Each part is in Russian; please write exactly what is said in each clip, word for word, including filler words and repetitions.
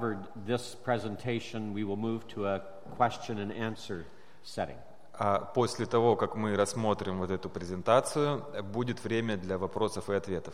this presentation, we will move to a question and answer setting. А после того, как мы рассмотрим вот эту презентацию, будет время для вопросов и ответов.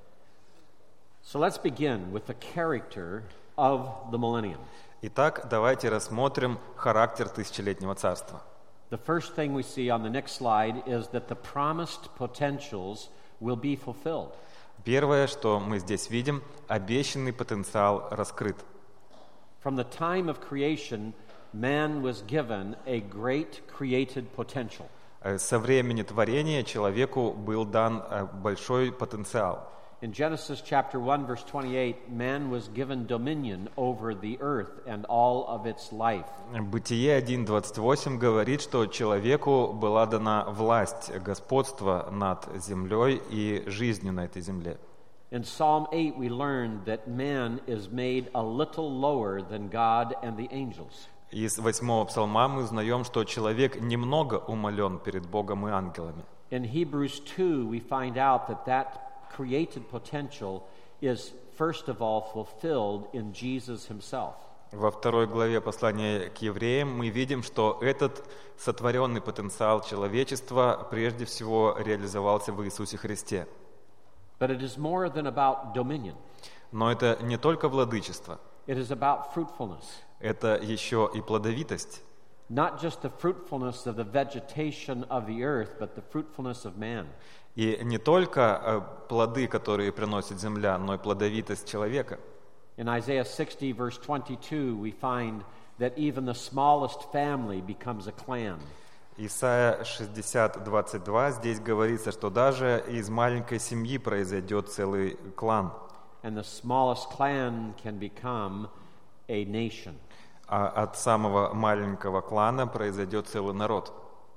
So let's begin with the character of the millennium. Итак, давайте рассмотрим характер тысячелетнего царства. The first thing we see on the next slide is that the promised potentials will be fulfilled. Первое, что мы здесь видим, обещанный потенциал раскрыт. From the time of creation, man was given a great created potential. Со времени творения человеку был дан большой потенциал. In Genesis chapter one, verse twenty-eight, man was given dominion over the earth and all of its life. Бытие один двадцать восемь говорит, что человеку была дана власть, господство над землей и жизнью на этой земле. In Psalm eight, we learned that man is made a little lower than God and the angels. Из восьмого псалма мы узнаем, что человек немного умален перед Богом и ангелами. In Hebrews two, we find out that that created potential is first of all fulfilled in Jesus himself. Во второй главе послания к евреям мы видим, что этот сотворенный потенциал человечества прежде всего реализовался в Иисусе Христе. But it is more than about dominion. Но это не только владычество. It is about fruitfulness. Это еще и плодовитость. Not just the fruitfulness of the vegetation of the earth, but the fruitfulness of man. И не только плоды, которые приносит земля, но и плодовитость человека. In Isaiah sixty, verse twenty-two, we find that even the smallest family becomes a clan. Исайя шестьдесят двадцать два, здесь говорится, что даже из маленькой семьи произойдет целый клан. And the smallest clan can become a nation. А от самого маленького клана произойдет целый народ.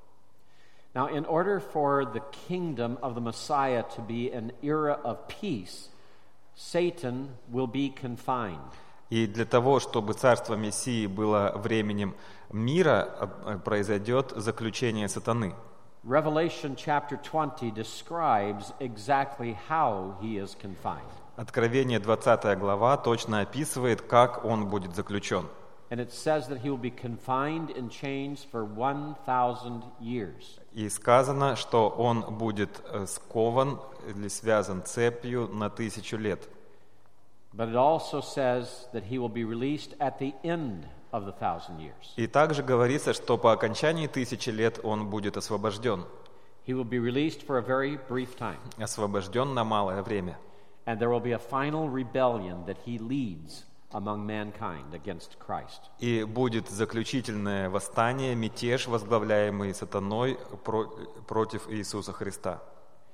Now, in order for the kingdom of the Messiah to be an era of peace, Satan will be confined. И для того, чтобы царство Мессии было временем мира, произойдет заключение сатаны. Revelation chapter twenty describes exactly how he is confined. Откровение двадцатая глава точно описывает, как он будет заключен. And it says that he will be confined in chains for one thousand years. И сказано, что он будет скован или связан цепью на тысячу лет. But it also says that he will be released at the end of the thousand years. И также говорится, что по окончании тысячи лет он будет освобожден. He will be released for a very brief time. Освобожден на малое время. And there will be a final rebellion that he leads among mankind against Christ. И будет заключительное восстание, мятеж, возглавляемый сатаной про- против Иисуса Христа.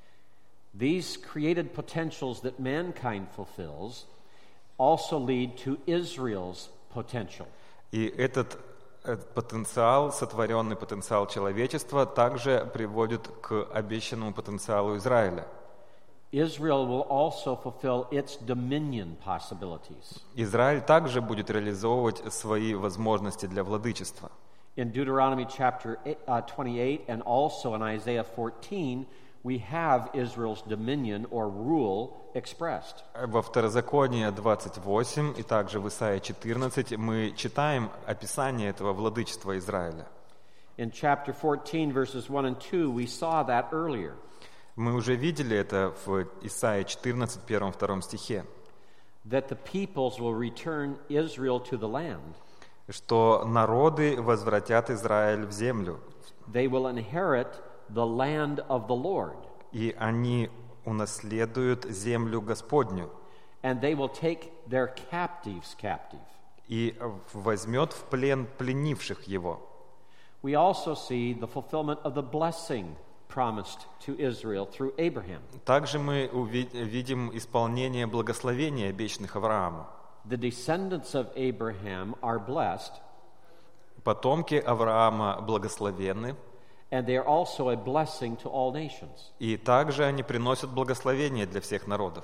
These created potentials that mankind fulfills also lead to Israel's potential. И этот, этот потенциал, сотворенный потенциал человечества, также приводит к обещанному потенциалу Израиля. Israel will also fulfill its dominion possibilities. Израиль также будет реализовывать свои возможности для владычества. In Deuteronomy chapter twenty-eight and also in Isaiah fourteen, we have Israel's dominion or rule expressed. Во Второзаконии двадцать восемь и также в Исаии четырнадцать мы читаем описание этого владычества Израиля. In chapter fourteen, verses one and two, we saw that earlier. Мы уже видели это в Исаии четырнадцать, первом-втором стихе. That the peoples will return Israel to the land. Что народы возвратят Израиль в землю. They will inherit the land of the Lord. И они унаследуют землю Господню. And they will take their captives captive. И возьмет в плен пленивших его. We also see the fulfillment of the blessing promised to Israel through Abraham. Также мы увидим исполнение благословения, обещанных Аврааму. The descendants of Abraham are blessed. Потомки Авраама благословенны. And they are also a blessing to all nations. И также они приносят благословение для всех народов.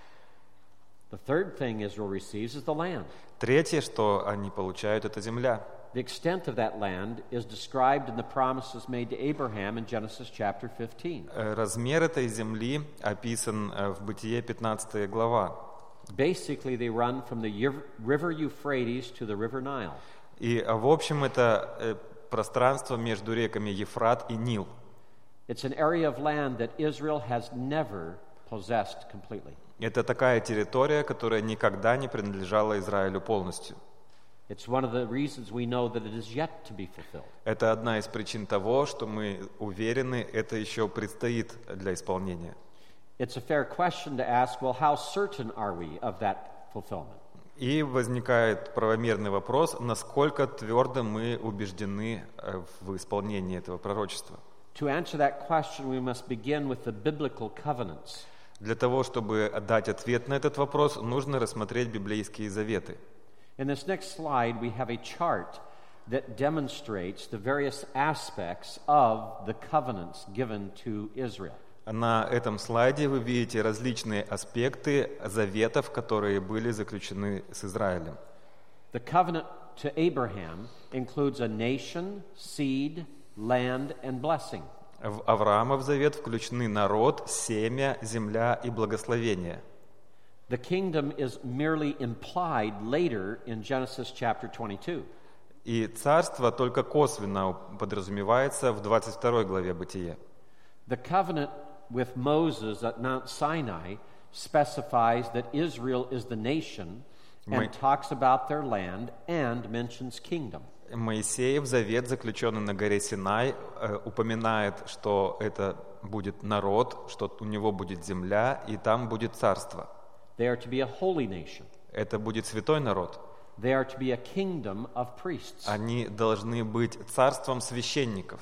The third thing Israel receives is the land. Третье, что они получают, это земля. The extent of that land is described in the promises made to Abraham in Genesis chapter fifteen. Размер этой земли описан в Бытие пятнадцатая глава. Basically, they run from the Yev- river Euphrates to the river Nile. И, а, в общем, это э, пространство между реками Ефрат и Нил. It's an area of land that Israel has never possessed completely. Это такая территория, которая никогда не принадлежала Израилю полностью. It's one of the reasons we know that it is yet to be fulfilled. Это одна из причин того, что мы уверены, это еще предстоит для исполнения. It's a fair question to ask, well, how certain are we of that fulfillment? И возникает правомерный вопрос, насколько твердо мы убеждены в исполнении этого пророчества. To answer that question, we must begin with the biblical covenants. Для того, чтобы дать ответ на этот вопрос, нужно рассмотреть библейские заветы. In this next slide, we have a chart that demonstrates the various aspects of the covenants given to Israel. На этом слайде вы видите различные аспекты заветов, которые были заключены с Израилем. The covenant to Abraham includes a nation, seed, land, and blessing. В Авраамов завет включены народ, семя, земля и благословение. The kingdom is merely implied later in Genesis chapter twenty-two. И царство только косвенно подразумевается в двадцать второй главе Бытия. The covenant with Moses at Mount Sinai specifies that Israel is the nation and Мы- talks about their land and mentions kingdom. Моисеев завет, заключенный на горе Синай, э, упоминает, что это будет народ, что у него будет земля, и там будет царство. They are to be a holy nation. Это будет святой народ. They are to be a kingdom of priests. Они должны быть царством священников.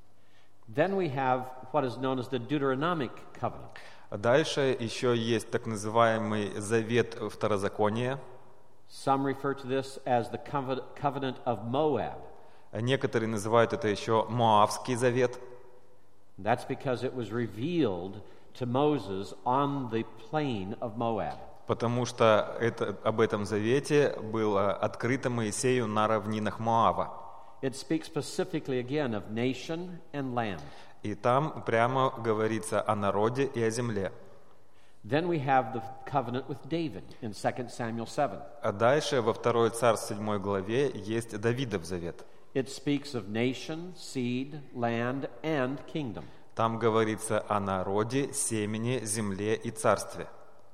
Then we have what is known as the Deuteronomic covenant. Дальше еще есть так называемый завет второзакония. Some refer to this as the covenant covenant of Moab. Некоторые называют это еще Моавский завет. That's because it was revealed to Moses on the plain of Moab. Потому что это, об этом завете было открыто Моисею на равнинах Моава. It speaks specifically again of nation and land. И там прямо говорится о народе и о земле. Then we have the covenant with David in Second Samuel seven. А дальше во второй Царств седьмой главе есть Давидов завет. It speaks of nation, seed, land, and kingdom. Там говорится о народе, семени, земле и царстве.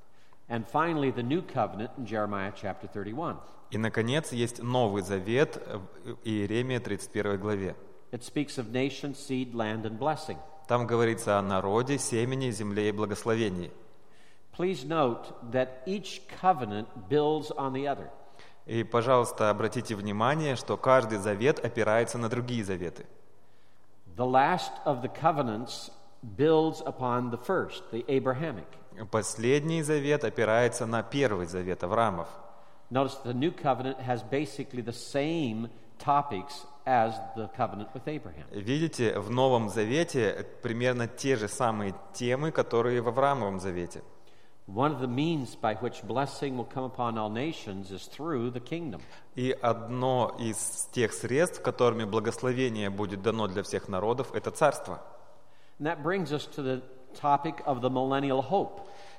And finally, the new covenant in Jeremiah chapter thirty-one. И, наконец, есть Новый Завет в Иеремии тридцать первой главе. It speaks of nation, seed, land, and blessing. Там говорится о народе, семени, земле и благословении. Please note that each covenant builds on the other. И, пожалуйста, обратите внимание, что каждый завет опирается на другие заветы. The last of the covenants builds upon the first, the Abrahamic. Последний завет опирается на первый завет Авраамов. Notice the new covenant has basically the same topics as the covenant with Abraham. Видите, в Новом Завете примерно те же самые темы, которые в Авраамовом Завете. One of the means by which blessing will come upon all nations is through the kingdom. И одно из тех средств, которыми благословение будет дано для всех народов, это царство. And that brings us to the topic of the millennial hope.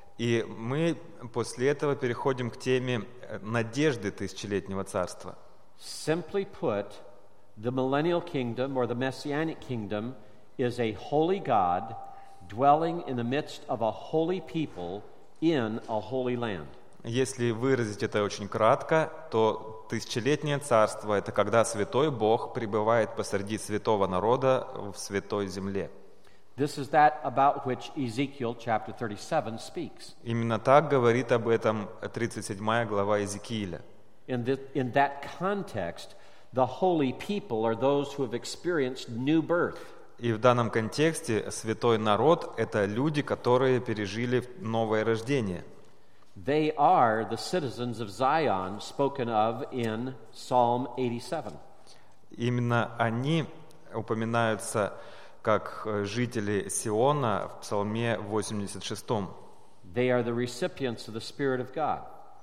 И мы после этого переходим к теме надежды тысячелетнего царства. Simply put, the millennial kingdom or the messianic kingdom is a holy God dwelling in the midst of a holy people in a holy land. Если выразить это очень кратко, то тысячелетнее царство – это когда святой Бог пребывает посреди святого народа в святой земле. This is that about which Ezekiel chapter thirty-seven speaks. Именно так говорит об этом тридцать седьмая глава Иезекииля. In, this, in that context, the holy people are those who have experienced new birth. И в данном контексте святой народ – это люди, которые пережили новое рождение. They are the citizens of Zion spoken of in Psalm eighty-seven. Именно они упоминаются как жители Сиона в Псалме восемьдесят шестом. They are the recipients of the Spirit of God.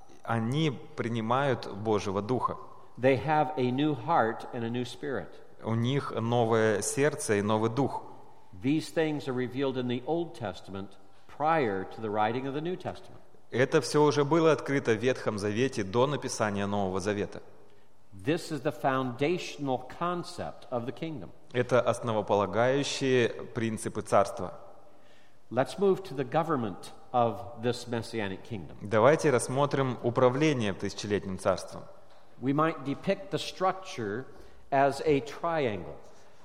Они принимают Божьего Духа. They have a new heart and a new spirit. У них новое сердце и новый дух. These things are revealed in the Old Testament prior to the writing of the New Testament. Это все уже было открыто в Ветхом Завете до написания Нового Завета. This is the foundational concept of the kingdom. Это основополагающие принципы царства. Let's move to the government of this messianic kingdom. Давайте рассмотрим управление тысячелетним царством. We might depict the structure as a triangle.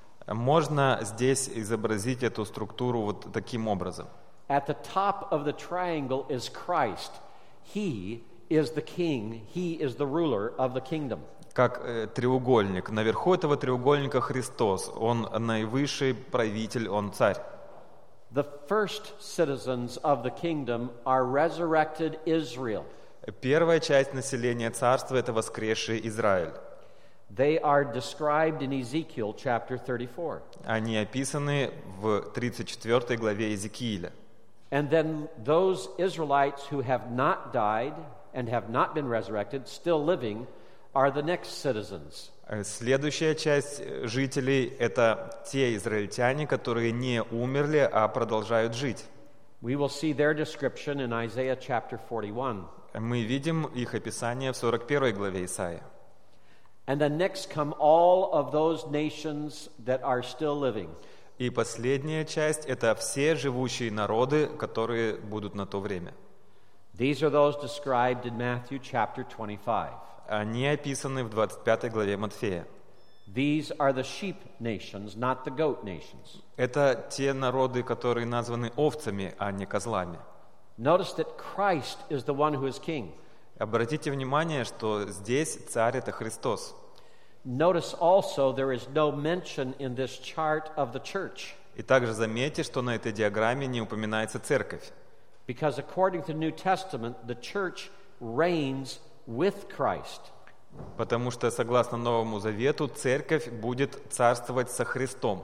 Можно здесь изобразить эту структуру вот таким образом. At the top of the triangle is Christ. He is the king. He is the ruler of the kingdom. Как э, треугольник. Наверху этого треугольника Христос. Он наивысший правитель, он царь. The first citizens of the kingdom are resurrected Israel. Первая часть населения царства – это воскресший Израиль. They are described in Ezekiel chapter thirty-four. Они описаны в тридцать четвёртой главе Иезекииля. And then those Israelites who have not died and have not been resurrected, still living, are the next citizens. Следующая часть жителей – это те израильтяне, которые не умерли, а продолжают жить. We will see their description in Isaiah chapter forty-one. Мы видим их описание в сорок первой главе Исаии. And then next come all of those nations that are still living. И последняя часть – это все живущие народы, которые будут на то время. These are those described in Matthew chapter twenty-five. Они описаны в двадцать пятой главе Матфея. These are the sheep nations, not the goat nations. Это те народы, которые названы овцами, а не козлами. Notice that Christ is the one who is king. Обратите внимание, что здесь царь – это Христос. Notice also there is no mention in this chart of the church. И также заметьте, что на этой диаграмме не упоминается церковь. Because according to the New Testament, the church reigns with Christ. Потому что, согласно Новому Завету, церковь будет царствовать со Христом.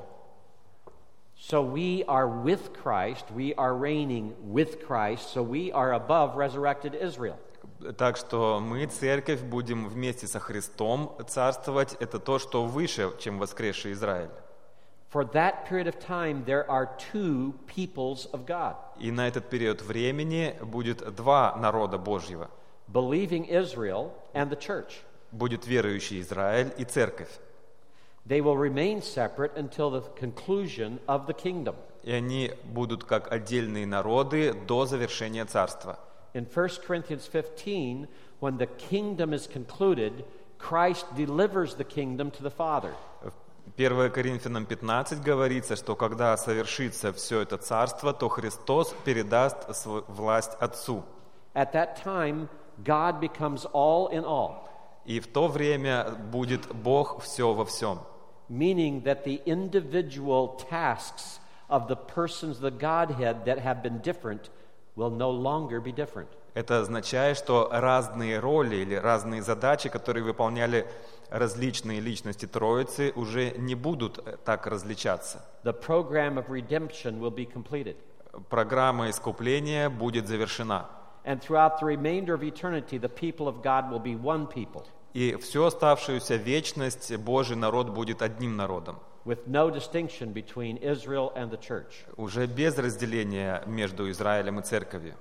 So we are with Christ, we are reigning with Christ, so we are above resurrected Israel. Так что мы, церковь, будем вместе со Христом царствовать. Это то, что выше, чем воскресший Израиль. For that period of time, there are two peoples of God. И на этот период времени будет два народа Божьего. Believing Israel and the church. Будет верующий Израиль и церковь. They will remain separate until the conclusion of the kingdom. И они будут как отдельные народы до завершения царства. In First Corinthians fifteen, when the kingdom is concluded, Christ delivers the kingdom to the Father. В первое Коринфянам пятнадцать говорится, что когда совершится все это царство, то Христос передаст свою власть Отцу. At that time, God becomes all in all. И в то время будет Бог все во всем. Meaning that the individual tasks of the persons of the Godhead that have been different will no longer be different. Это означает, что разные роли или разные задачи, которые выполняли различные личности Троицы, уже не будут так различаться. The program of redemption will be completed. Программа искупления будет завершена. And throughout the remainder of eternity, the people of God will be one people. И всю оставшуюся вечность Божий народ будет одним народом. With no distinction between Israel and the church. Уже без разделения между Израилем и церковью.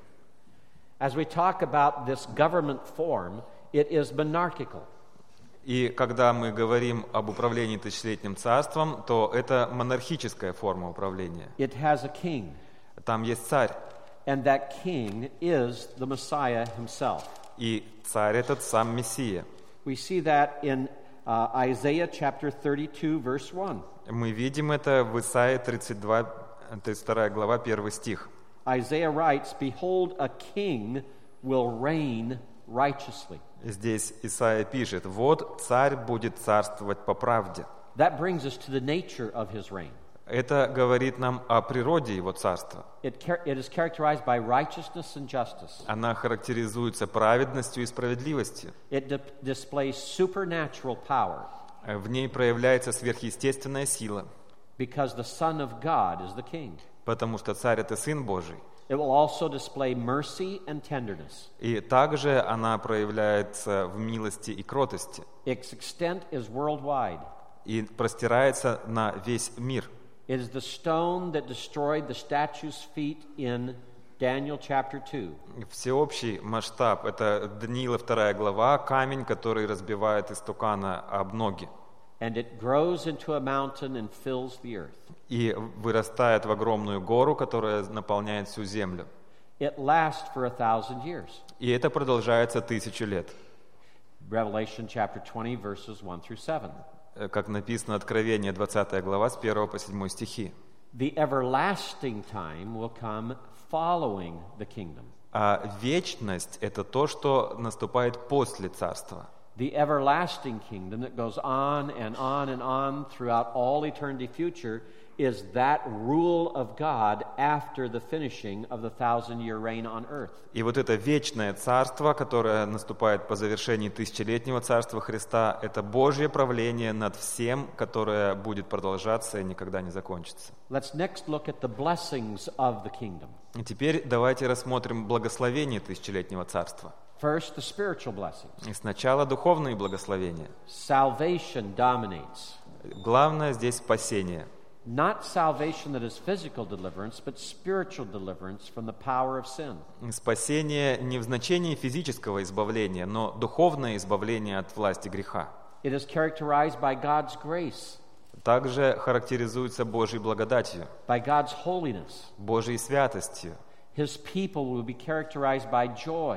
As we talk about this government form, it is monarchical. И когда мы говорим об управлении тысячелетним царством, то это монархическая форма управления. It has a king. Там есть царь. And that king is the Messiah himself. И царь этот сам Мессия. We see that in uh, Isaiah chapter thirty-two, verse one. Мы видим это в Исаии тридцать два, тридцать вторая глава, первый стих. Isaiah writes, "Behold, a king will reign righteously." Здесь Исаия пишет: «Вот царь будет царствовать по правде». That brings us to the nature of his reign. Это говорит нам о природе его царства. It, it is characterized by righteousness and justice. Она характеризуется праведностью и справедливостью. It di- displays supernatural power. В ней проявляется сверхъестественная сила. Because the Son of God is the king. Потому что царь — это Сын Божий. It will also display mercy and tenderness. И также она проявляется в милости и кротости. Its extent is worldwide. И простирается на весь мир. It is the stone that destroyed the statue's feet in Daniel chapter two. Всеобщий масштаб — это Даниила вторая глава, камень, который разбивает истукана об ноги. And it grows into a mountain and fills the earth. И вырастает в огромную гору, которая наполняет всю землю. It lasts for a thousand years. И это продолжается тысячу лет. Revelation chapter twenty, verses one through seven. Как написано Откровение, двадцатая глава, с первого по седьмой стихи. The everlasting time will come following the kingdom. А вечность — это то, что наступает после царства. The everlasting kingdom that goes on and on and on throughout all eternity future is that rule of God after the finishing of the thousand-year reign on earth. И вот это вечное царство, которое наступает по завершении тысячелетнего царства Христа, это Божье правление над всем, которое будет продолжаться и никогда не закончится. Let's next look at the blessings of the kingdom. И теперь давайте рассмотрим благословение тысячелетнего царства. First, the spiritual blessings. И сначала духовные благословения. Salvation dominates. Главное здесь спасение. Not salvation that is physical deliverance, but spiritual deliverance from the power of sin. Спасение не в значении физического избавления, но духовное избавление от власти греха. It is characterized by God's grace, Также характеризуется Божьей благодатью, by God's holiness. Божьей святостью. His people will be characterized by joy,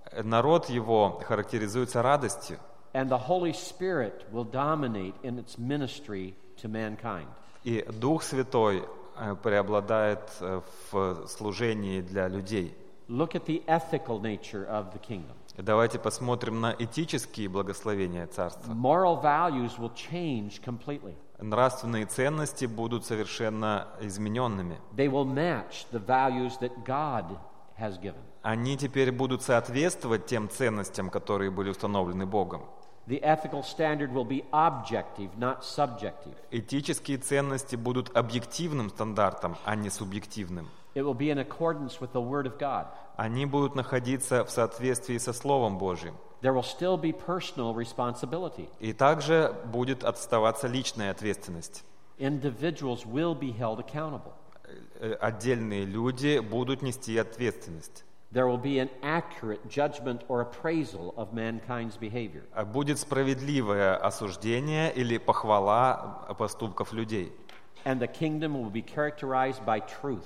Народ его характеризуется радостью, and the Holy Spirit will dominate in its ministry to mankind. и Дух Святой э, преобладает э, в служении для людей. Look at the ethical nature of the kingdom. Давайте посмотрим на этические благословения царства. Moral values will change completely. Нравственные ценности будут совершенно измененными. They will match the values that God has given. Они теперь будут соответствовать тем ценностям, которые были установлены Богом. The ethical standard will be objective, not subjective. Этические ценности будут объективным стандартом, а не субъективным. It will be in accordance with the Word of God. Они будут находиться в соответствии со Словом Божьим. There will still be personal responsibility. И также будет оставаться личная ответственность. Individuals will be held accountable. Э, Отдельные люди будут нести ответственность. There will be an accurate judgment or appraisal of mankind's behavior. А Будет справедливое осуждение или похвала поступков людей. And the kingdom will be characterized by truth.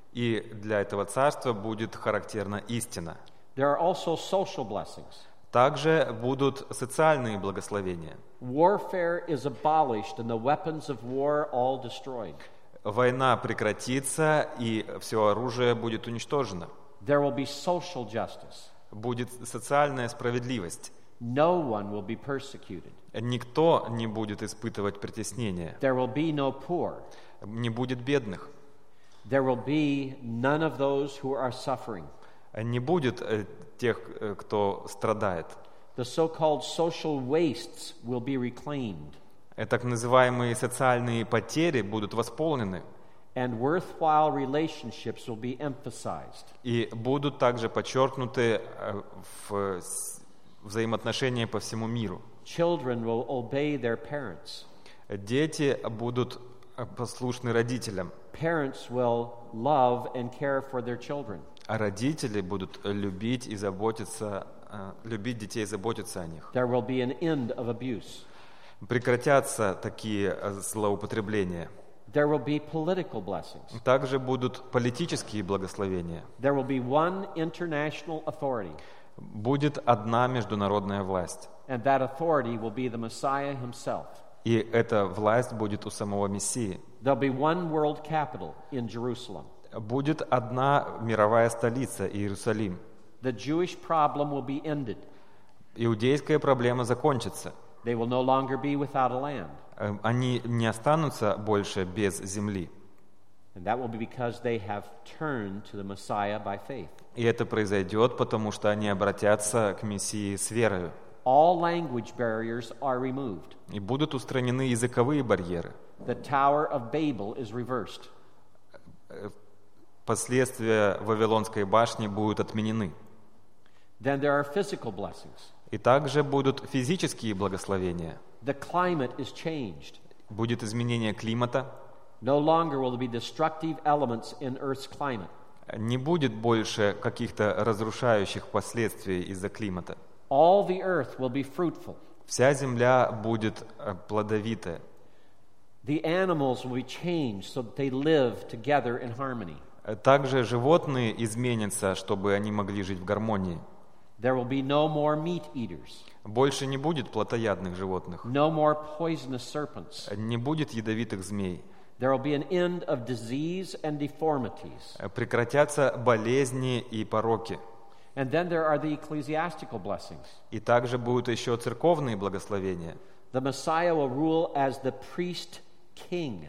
И для этого царства будет характерна истина. There are also social blessings. Также будут социальные благословения. Warfare is abolished and the weapons of war all destroyed. Война прекратится, и все оружие будет уничтожено. There will be social justice. Будет социальная справедливость. No one will be persecuted. Никто не будет испытывать притеснения. There will be no poor. Не будет бедных. There will be none of those who are suffering. Не будет э, тех, э, кто страдает. The so-called social wastes will be reclaimed. Э, Так называемые социальные потери будут восполнены. And worthwhile relationships will be emphasized. И будут также подчеркнуты э, в с- взаимоотношения по всему миру. Children will obey their parents. Дети будут э, послушны родителям, Parents will love and care for their children. а родители будут любить и заботиться, э, любить детей и заботиться о них. There will be an end of abuse. Прекратятся такие э, злоупотребления. There will be political blessings. Также будут политические благословения. There will be one international authority, Будет одна международная власть. and that authority will be the Messiah himself. И эта власть будет у самого Мессии. There'll be one world capital in Jerusalem. Будет одна мировая столица, Иерусалим. The Jewish problem will be ended. Иудейская проблема закончится. They will no longer be without a land. Э, Они не останутся больше без земли. And that will be because they have turned to the Messiah by faith. И это произойдет, потому что они обратятся к Мессии с верою. All language barriers are removed. И будут устранены языковые барьеры. The Tower of Babel is reversed. Последствия Вавилонской башни будут отменены. Then there are physical blessings. И также будут физические благословения. The climate is changed. Будет изменение климата. No longer will there be destructive elements in Earth's climate. Не будет больше каких-то разрушающих последствий из-за климата. All the earth will be fruitful. Вся земля будет плодовитая. The animals will be changed so that they live together in harmony. Также животные изменятся, чтобы они могли жить в гармонии. There will be no more meat eaters. Больше не будет плотоядных животных. No more poisonous serpents. Не будет ядовитых змей. There will be an end of disease and deformities. Прекратятся болезни и пороки. And then there are the ecclesiastical blessings. И также будут еще церковные благословения. The Messiah will rule as the priest king.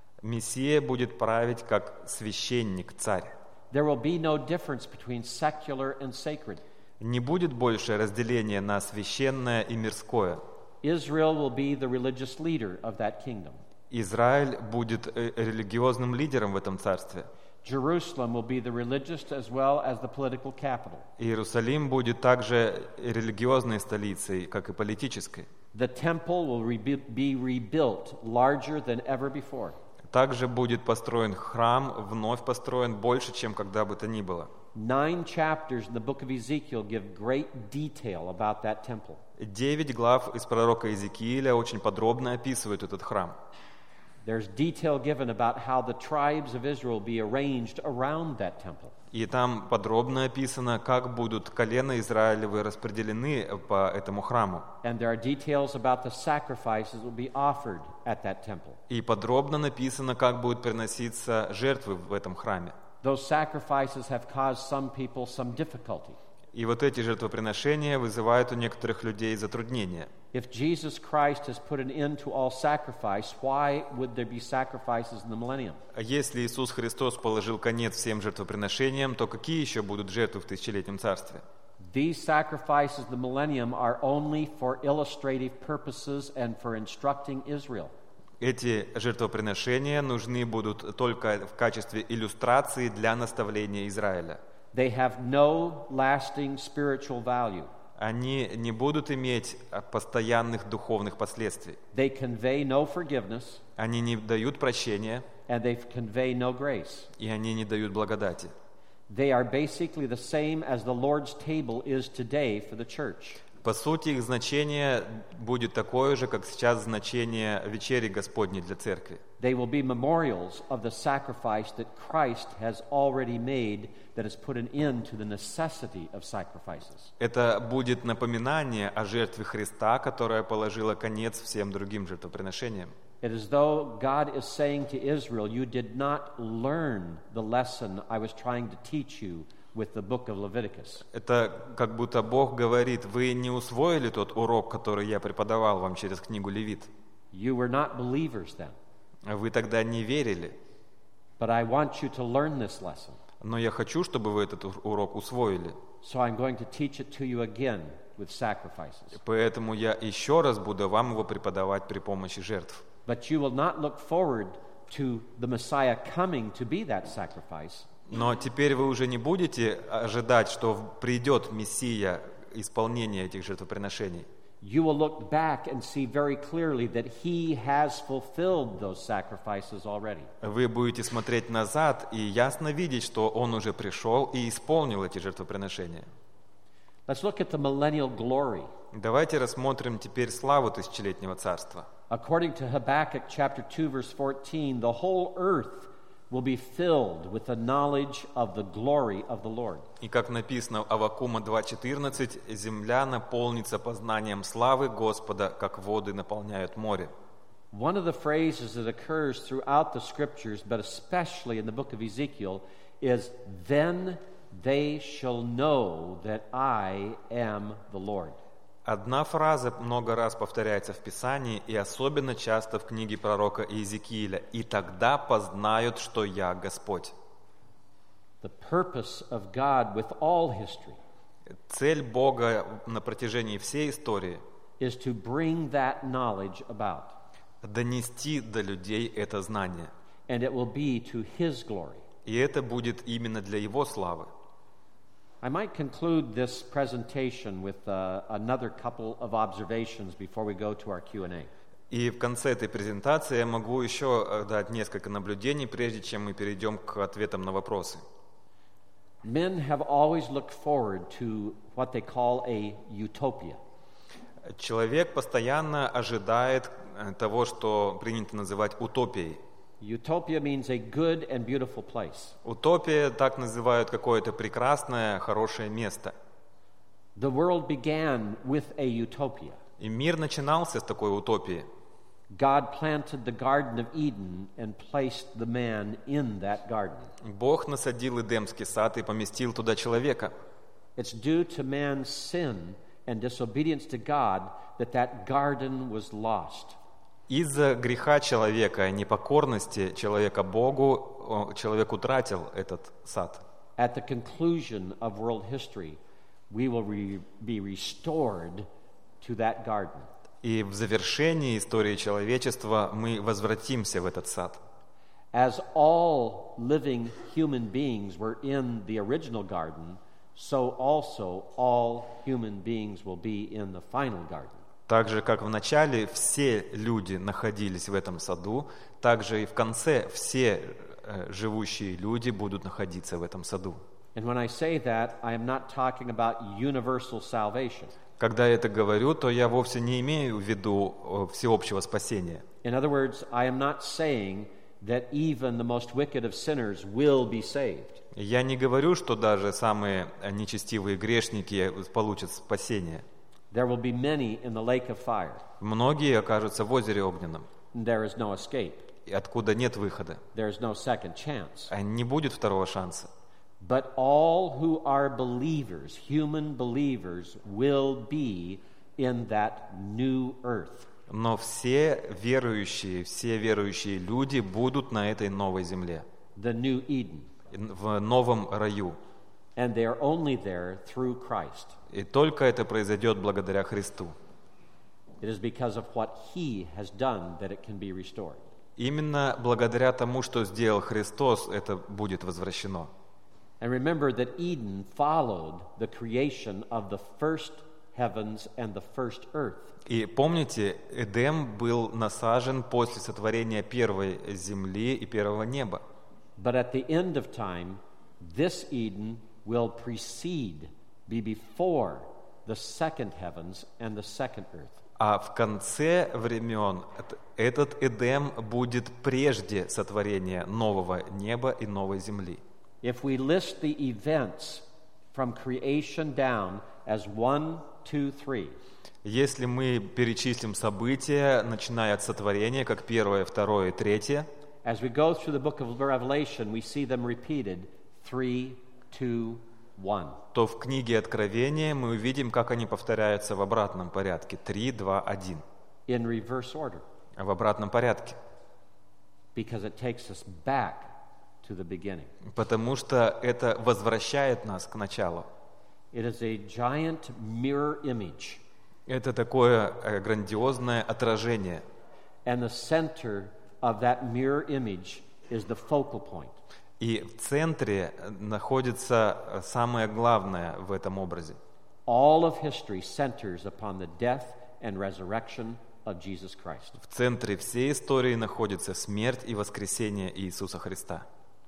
Мессия будет править как священник, царь. There will be no difference between secular and sacred. Не будет больше разделения на священное и мирское. Israel will be the religious leader of that kingdom. Израиль будет религиозным лидером в этом царстве. Jerusalem will be the religious as well as the political capital. Иерусалим будет также религиозной столицей, как и политической. The temple will rebu- be rebuilt larger than ever before. Также будет построен храм, вновь построен больше, чем когда бы то ни было. Nine chapters in the book of Ezekiel give great detail about that temple. Девять глав из пророка Иезекииля очень подробно описывают этот храм. There's detail given about how the tribes of Israel be arranged around that temple. И там подробно описано, как будут колена Израилевы распределены по этому храму. And there are details about the sacrifices that will be offered at that temple. И подробно написано, как будут приноситься жертвы в этом храме. Those sacrifices have caused some people some difficulty. И вот эти жертвоприношения вызывают у некоторых людей затруднения. If Jesus Christ has put an end to all sacrifice, why would there be sacrifices in the millennium? Если Иисус Христос положил конец всем жертвоприношениям, то какие еще будут жертвы в тысячелетнем царстве? These sacrifices in the millennium are only for illustrative purposes and for instructing Israel. Эти жертвоприношения нужны будут только в качестве иллюстрации для наставления Израиля. They have no lasting spiritual value. Они не будут иметь постоянных духовных последствий. They convey no forgiveness, Они не дают прощения, and they convey no grace. и они не дают благодати. They are basically the same as the Lord's table is today for the church. По сути, их значение будет такое же, как сейчас значение вечери Господней для церкви. They will be memorials of the sacrifice that Christ has already made that has put an end to the necessity of sacrifices. Это будет напоминание о жертве Христа, которая положила конец всем другим жертвоприношениям. It is though God is saying to Israel, you did not learn the lesson I was trying to teach you with the book of Leviticus. Это как будто Бог говорит, вы не усвоили тот урок, который я преподавал вам через книгу Левит. You were not believers then, Вы тогда не верили, but I want you to learn this lesson. но я хочу, чтобы вы этот урок усвоили. So I'm going to teach it to you again with sacrifices. Поэтому я еще раз буду вам его преподавать при помощи жертв. But you will not look forward to the Messiah coming to be that sacrifice. Но теперь вы уже не будете ожидать, что придет Мессия, исполнение этих жертвоприношений. You will look back and see very clearly that he has fulfilled those sacrifices already. Вы будете смотреть назад и ясно видеть, что Он уже пришел и исполнил эти жертвоприношения. Let's look at the millennial glory. Давайте рассмотрим теперь славу тысячелетнего царства. According to Habakkuk chapter two verse fourteen, the whole earth will be filled with the knowledge of the glory of the Lord. И как написано в Аввакума два четырнадцать, земля наполнится познанием славы Господа, как воды наполняют море. One of the phrases that occurs throughout the scriptures, but especially in the book of Ezekiel, is, then they shall know that I am the Lord. Одна фраза много раз повторяется в Писании, и особенно часто в книге пророка Иезекииля. «И тогда познают, что я Господь». The purpose of God with all history Цель Бога на протяжении всей истории is to bring that knowledge about, – донести до людей это знание. and it will be to His glory. И это будет именно для Его славы. I might conclude this presentation with uh, another couple of observations before we go to our Q and A. И в конце этой презентации я могу еще дать несколько наблюдений, прежде чем мы перейдем к ответам на вопросы. Men have always looked forward to what they call a utopia. Человек постоянно ожидает э, того, что принято называть утопией. Utopia means a good and beautiful place. Утопия так называют какое-то прекрасное, хорошее место. The world began with a utopia. И мир начинался с такой утопии. God planted the Garden of Eden and placed the man in that garden. Бог насадил Эдемский сад и поместил туда человека. It's due to man's sin and disobedience to God that that garden was lost. Из-за греха человека и непокорности человека Богу, человек утратил этот сад. At the conclusion of world history, we will re- be restored to that garden. И в завершении истории человечества мы возвратимся в этот сад. As all living human beings were in the original garden, so also all human beings will be in the final garden. Так же, как в начале все люди находились в этом саду, так же и в конце все э, живущие люди будут находиться в этом саду. And when I say that, I am not talking about universal salvation. Когда я это говорю, то я вовсе не имею в виду э, всеобщего спасения. In other words, I am not saying that even the most wicked of sinners will be saved. Я не говорю, что даже самые нечестивые грешники получат спасение. There will be many in the lake of fire. Многие окажутся в озере огненном, And there is no escape. и откуда нет выхода. There is no second chance. А не будет второго шанса. But all who are believers, human believers, will be in that new earth. Но все верующие, все верующие люди будут на этой новой земле, The new Eden. в новом раю. And they are only there through Christ. И только это произойдет благодаря Христу. It is because of what He has done that it can be restored. Именно благодаря тому, что сделал Христос, это будет возвращено. And remember that Eden followed the creation of the first heavens and the first earth. И помните, Эдем был насажен после сотворения первой земли и первого неба. But at the end of time, this Eden will precede, be before the second heavens and the second earth. А в конце времен этот Эдем будет прежде сотворения нового неба и новой земли. If we list the events from creation down as one, two, three, Если мы перечислим события, начиная от сотворения, как первое, второе и третье, as we go through the book of Revelation, we see them repeated three, two, one. то в книге Откровения мы увидим, как они повторяются в обратном порядке. три, два, один. In reverse order, В обратном порядке. because it takes us back to the beginning. Потому что это возвращает нас к началу. It is a giant mirror image, Это такое э, грандиозное отражение. and the center of that mirror image is the focal point. И в центре находится самое главное в этом образе. All of history centers upon the death and resurrection of Jesus Christ. В центре всей истории находится смерть и воскресение Иисуса Христа.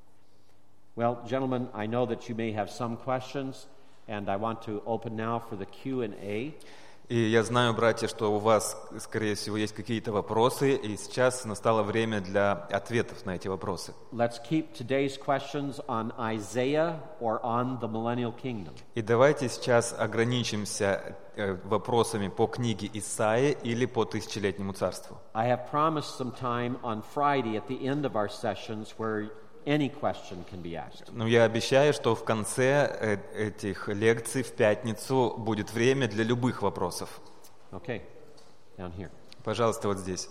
Well, gentlemen, I know that you may have some questions, and I want to open now for the Q and A. И я знаю, братья, что у вас, скорее всего, есть какие-то вопросы, и сейчас настало время для ответов на эти вопросы. Let's keep today's questions on Isaiah or on the millennial kingdom. И давайте сейчас ограничимся э, вопросами по книге Исаии или по тысячелетнему царству. I have promised some time on Friday at the end of our sessions where any question can be asked. Но я обещаю, что в конце э, этих лекций в пятницу будет время для любых вопросов. Okay, down here. Пожалуйста, вот здесь.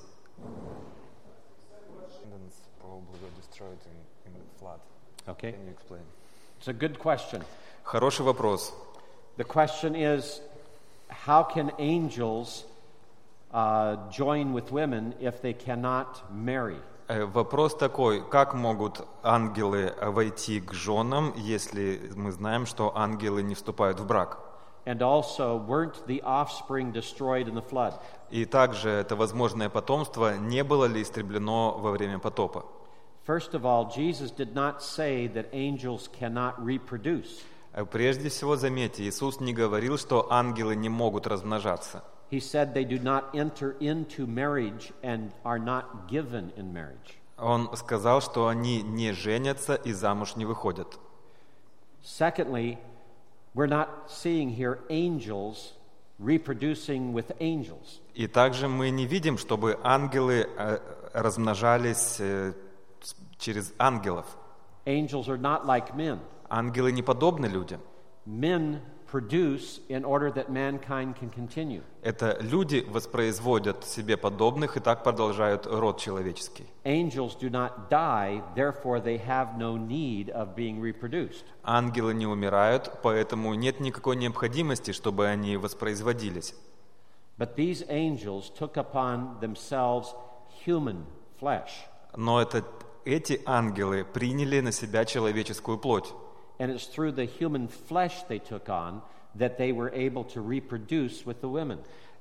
Okay, it's a good question. Хороший вопрос. The question is, how can angels uh, join with women if they cannot marry? Э, Вопрос такой, как могут ангелы войти к женам, если мы знаем, что ангелы не вступают в брак? And also, weren't the offspring destroyed in the flood? И также это возможное потомство не было ли истреблено во время потопа? First of all, Jesus did not say that angels cannot reproduce. Прежде всего, заметьте, Иисус не говорил, что ангелы не могут размножаться. He said they do not enter into marriage and are not given in marriage. Он сказал, что они не женятся и замуж не выходят. Secondly, we're not seeing here angels reproducing with angels. И также мы не видим, чтобы ангелы размножались через ангелов. Angels are not like men. Ангелы не подобны людям. Men produce in order that mankind can continue. Это люди воспроизводят себе подобных и так продолжают род человеческий. Angels do not die, therefore they have no need of being reproduced. Ангелы не умирают, поэтому нет никакой необходимости, чтобы они воспроизводились. But these angels took upon themselves human flesh. Но это, эти ангелы приняли на себя человеческую плоть. And it's through the human flesh they took on that they were able to reproduce with the women.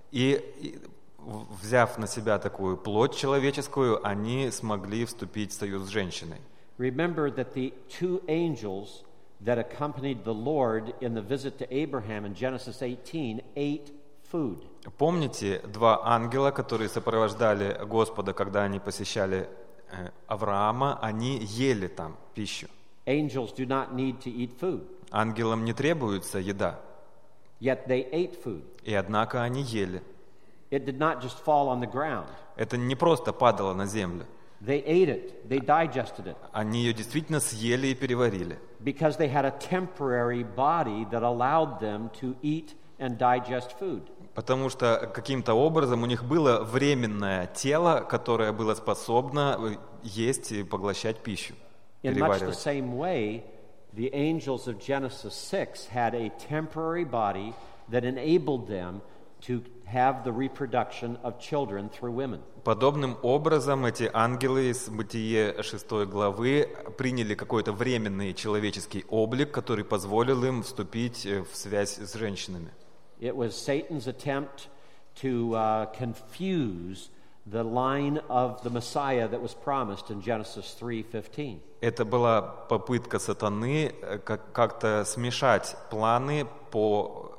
И, взяв на себя такую плоть человеческую, они смогли вступить в союз с женщиной. Remember that the two angels that accompanied the Lord in the visit to Abraham in Genesis eighteen ate food. Помните, два ангела, которые сопровождали Господа, когда они посещали Авраама, они ели там пищу. Angels do not need to eat food. Ангелам не требуется еда. Yet they ate food. И однако они ели. It did not just fall on the ground. Это не просто падало на землю. They ate it. They digested it. Они ее действительно съели и переварили. Because they had a temporary body that allowed them to eat and digest food. Потому что каким-то образом у них было временное тело, которое было способно есть и поглощать пищу. In much the same way, the angels of Genesis six had a temporary body that enabled them to have the reproduction of children through women. Подобным образом эти ангелы из Бытие шестой главы приняли какой-то временный человеческий облик, который позволил им вступить в связь с женщинами. It was Satan's attempt to uh, confuse the line of the Messiah that was promised in Genesis three fifteen. Это была попытка сатаны как-то смешать планы по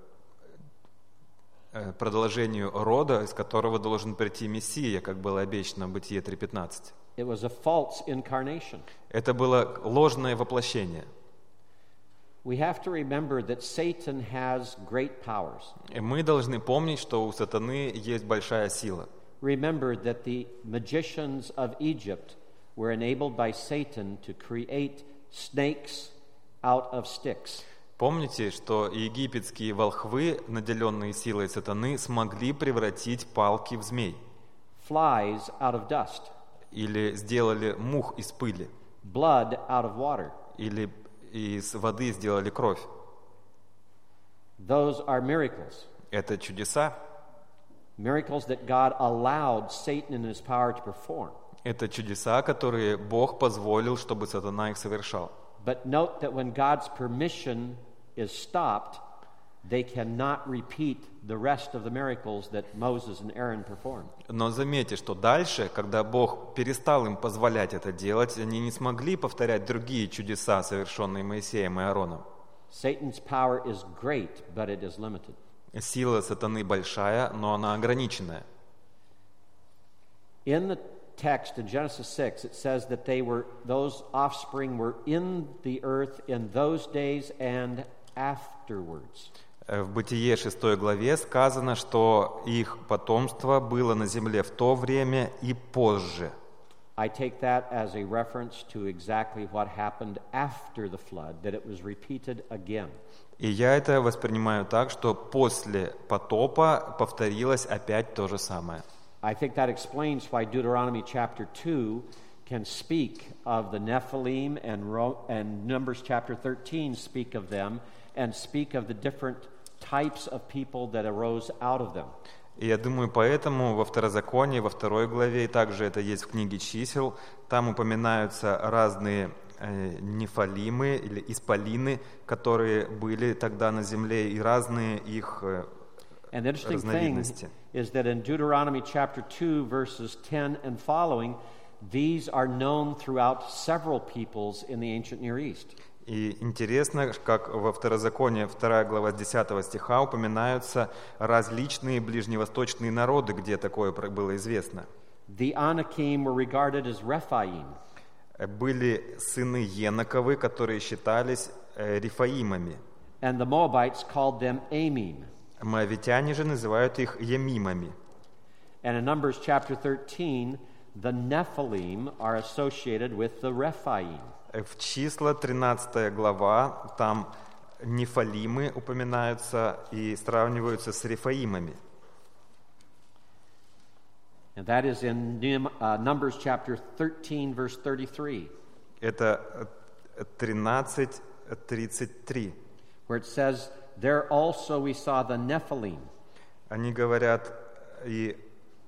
продолжению рода, из которого должен прийти Мессия, как было обещано в Бытие три пятнадцать. It was a false incarnation. Это было ложное воплощение. We have to remember that Satan has great powers. И мы должны помнить, что у сатаны есть большая сила. Remember that the magicians of Egypt were enabled by Satan to create snakes out of sticks. Помните, что египетские волхвы, наделенные силой сатаны, смогли превратить палки в змей. Flies out of dust. Или сделали мух из пыли. Blood out of water. Или из воды сделали кровь. Those are miracles. Это чудеса. Miracles that God allowed Satan in his power to perform. Это чудеса, которые Бог позволил, чтобы сатана их совершал. But note that when God's permission is stopped, they cannot repeat the rest of the miracles that Moses and Aaron performed. Но заметьте, что дальше, когда Бог перестал им позволять это делать, они не смогли повторять другие чудеса, совершенные Моисеем и Аароном. Satan's power is great, but it is limited. Сила сатаны большая, но она ограниченная. In the text in Genesis six, it says that they were, those offspring were in the earth in those days and afterwards. В Бытие шестой главе сказано, что их потомство было на земле в то время и позже. I take that as a reference to exactly what happened after the flood, that it was repeated again. И я это воспринимаю так, что после потопа повторилось опять то же самое. I think that explains why Deuteronomy chapter two can speak of the Nephilim and, Ro- and Numbers chapter thirteen speak of them and speak of the different types of people that arose out of them. И я думаю, поэтому во Второзаконии, во второй главе, и также это есть в книге чисел, там упоминаются разные э, нефалимы или исполины, которые были тогда на земле, и разные их э, And the interesting thing is that in Deuteronomy chapter two, verses ten and following, these are known throughout several peoples in the ancient Near East. И интересно, как во Второзаконии, вторая глава с десятого стиха упоминаются различные ближневосточные народы, где такое было известно. The Anakim were regarded as Rephaim. Были сыны Еноковы, которые считались э, Рефаимами. And the Moabites called them Amim. Моавитяне же называют их Ямимами. And in Numbers chapter thirteen, the Nephilim are associated with the Rephaim. В числа тринадцатая глава там Нефалимы упоминаются и сравниваются с Рефаимами. And that is in uh, Numbers chapter thirteen, verse thirty-three. Это тринадцать тридцать три. Where it says, there also we saw the Nephilim. Они говорят, и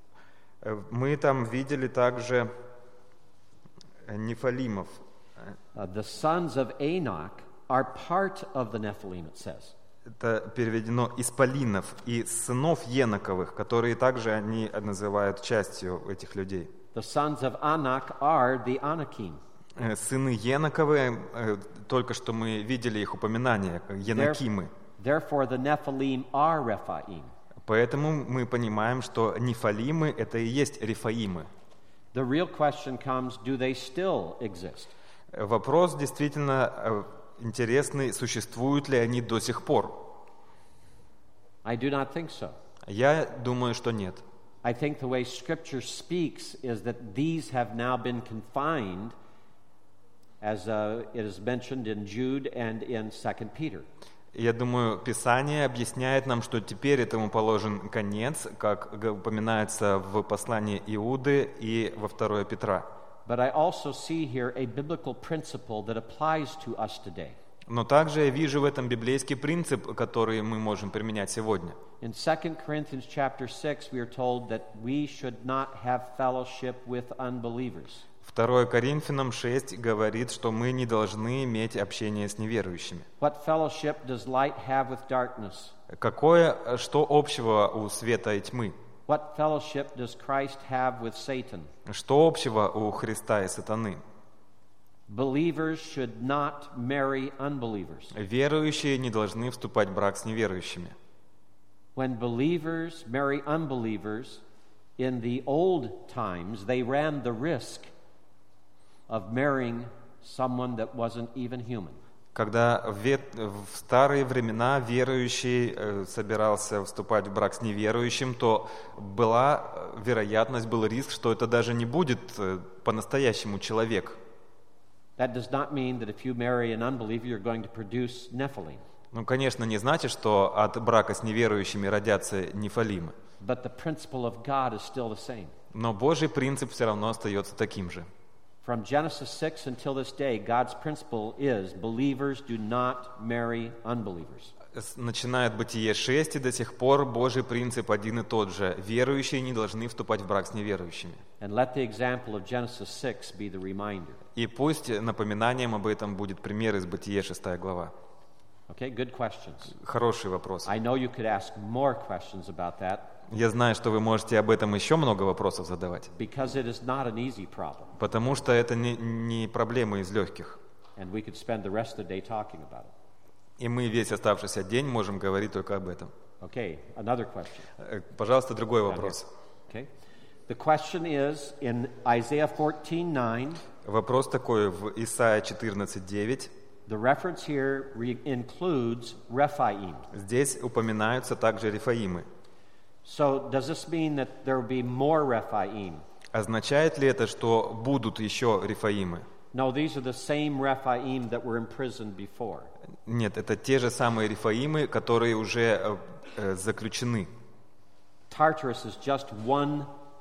мы там видели также Нефалимов. Uh, the sons of Enoch are part of the Nephilim, it says. Это переведено исполинов и сынов Еноковых, которые также они называют частью этих людей. The sons of Anak are the Anakim. Сыны Еноковы, только что мы видели их упоминание, Енокимы. Therefore the Nephilim are Rephaim. Поэтому мы понимаем, что Нефалимы — это и есть Рефаимы. The real question comes, do they still exist? Вопрос действительно интересный, существуют ли они до сих пор? I do not think so. Я думаю, что нет. I think the way Scripture speaks is that these have now been confined, as uh, it is mentioned in Jude and in Second Peter. Я думаю, Писание объясняет нам, что теперь этому положен конец, как упоминается в послании Иуды и во второе Петра. But I also see here a biblical principle that applies to us today. Но также я вижу в этом библейский принцип, который мы можем применять сегодня. In Second Corinthians chapter six, we are told that we should not have fellowship with unbelievers. второе Коринфянам шесть говорит, что мы не должны иметь общение с неверующими. What fellowship does light have with darkness? Какое, что общего у света и тьмы? What fellowship does Christ have with Satan? Что общего у Христа и сатаны? Believers should not marry unbelievers. Верующие не должны вступать в брак с неверующими. When believers marry unbelievers, in the old times, they ran the risk of marrying someone that wasn't even human. Когда в, вет... в старые времена верующий э, собирался вступать в брак с неверующим, то была вероятность, был риск, что это даже не будет э, по-настоящему человек. That does not mean that if you marry an unbeliever, you're going to produce Nephilim. Ну, конечно, не значит, что от брака с неверующими родятся нефалимы. But the principle of God is still the same. Но Божий принцип все равно остается таким же. From Genesis six until this day, God's principle is believers do not marry unbelievers. Начиная от Бытие шесть и до сих пор Божий принцип один и тот же. Верующие не должны вступать в брак с неверующими. And let the example of Genesis six be the reminder. И пусть напоминанием об этом будет пример из Бытие шестая глава. Okay, good questions. Хороший вопрос. I know you could ask more questions about that. Я знаю, что вы можете об этом еще много вопросов задавать. Because it is not an easy problem. Потому что это не, не проблема из легких. And we could spend the rest of the day talking about it. И мы весь оставшийся день можем говорить только об этом. Okay, another question. Пожалуйста, другой вопрос. Okay. The question is in Isaiah fourteen nine. Вопрос такой в Исайя четырнадцать девять. The reference here re- includes Rephaim. Здесь упоминаются также Рефаимы. So does this mean that there will be more Rephaim? Означает ли это, что будут еще Рефаимы? No, these are the same Rephaim that were imprisoned before. Нет, это те же самые Рефаимы, которые уже э, заключены. Tartarus is just one,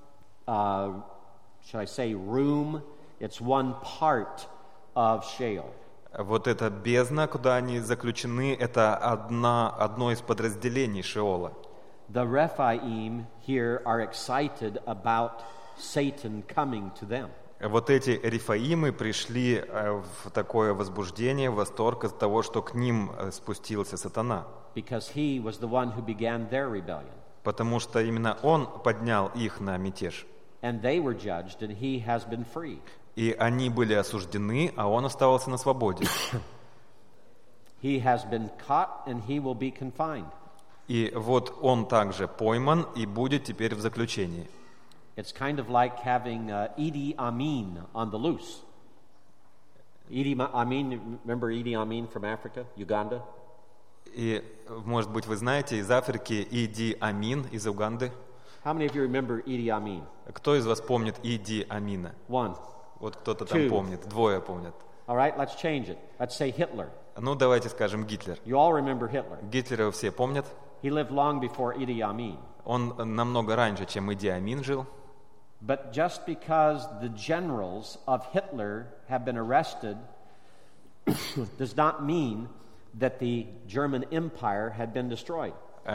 uh, shall I say, room. It's one part of Sheol. Вот эта бездна, куда они заключены, это одна, одно из подразделений Шеола. The Rephaim here are excited about Satan coming to them. Вот эти Рефаимы пришли в такое возбуждение, в восторг от того, что к ним спустился сатана. Because he was the one who began their rebellion. Потому что именно он поднял их на мятеж. and they were judged, and he has been free. И они были осуждены, а он оставался на свободе. He has been caught, and he will be confined. И вот он также пойман и будет теперь в заключении. It's kind of like having uh, Idi Amin on the loose. Idi Amin, remember Idi Amin from Africa, Uganda? И, может быть, вы знаете, из Африки Иди Амин из Уганды. How many of you remember Idi Amin? Кто из вас помнит Иди Амина? One. Вот кто-то там Two. помнит, двое помнят. All right, let's change it. Let's say Hitler. Ну, давайте скажем Гитлер. You all remember Hitler. Гитлера все помнят. He lived long before Idi Amin. Он намного раньше, чем Иди Амин жил. But just because the generals of Hitler have been arrested does not mean that the German Empire had been destroyed.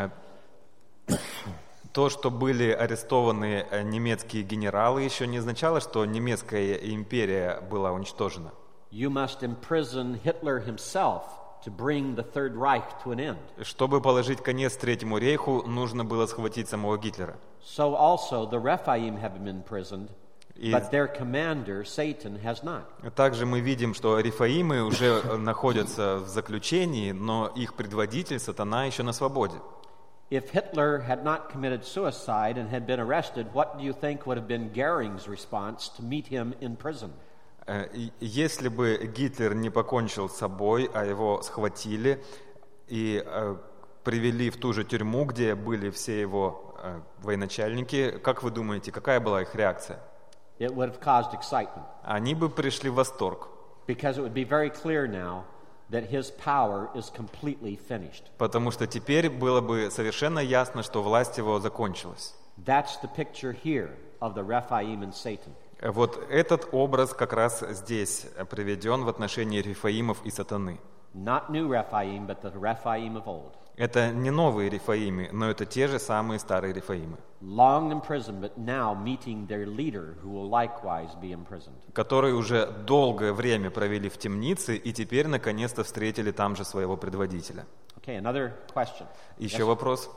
То, что были арестованы немецкие генералы, еще не означало, что немецкая империя была уничтожена. You must imprison Hitler himself to bring the Third Reich to an end. Чтобы положить конец Третьему рейху, нужно было схватить самого Гитлера. So also the Rephaim have been imprisoned, И but their commander, Satan, has not. также мы видим, что рефаимы уже находятся в заключении, но их предводитель, Сатана, еще на свободе. If Hitler had not committed suicide and had been arrested, what do you think would have been Goering's response to meet him in prison? Если бы Гитлер не покончил с собой, а его схватили и э, привели в ту же тюрьму, где были все его э, военачальники, как вы думаете, какая была их реакция? It would have caused excitement. Они бы пришли в восторг. Because it would be very clear now that his power is completely finished. Потому что теперь было бы совершенно ясно, что власть его закончилась. That's the picture here of the Rephaim and Satan. Вот этот образ как раз здесь приведен в отношении рефаимов и сатаны. Not new Rephaim, but the Rephaim of old. Это не новые рефаимы, но это те же самые старые рефаимы, Long imprisoned, but now meeting their leader, who will likewise be imprisoned. которые уже долгое время провели в темнице и теперь наконец-то встретили там же своего предводителя. Okay, another question. Еще Yes? вопрос?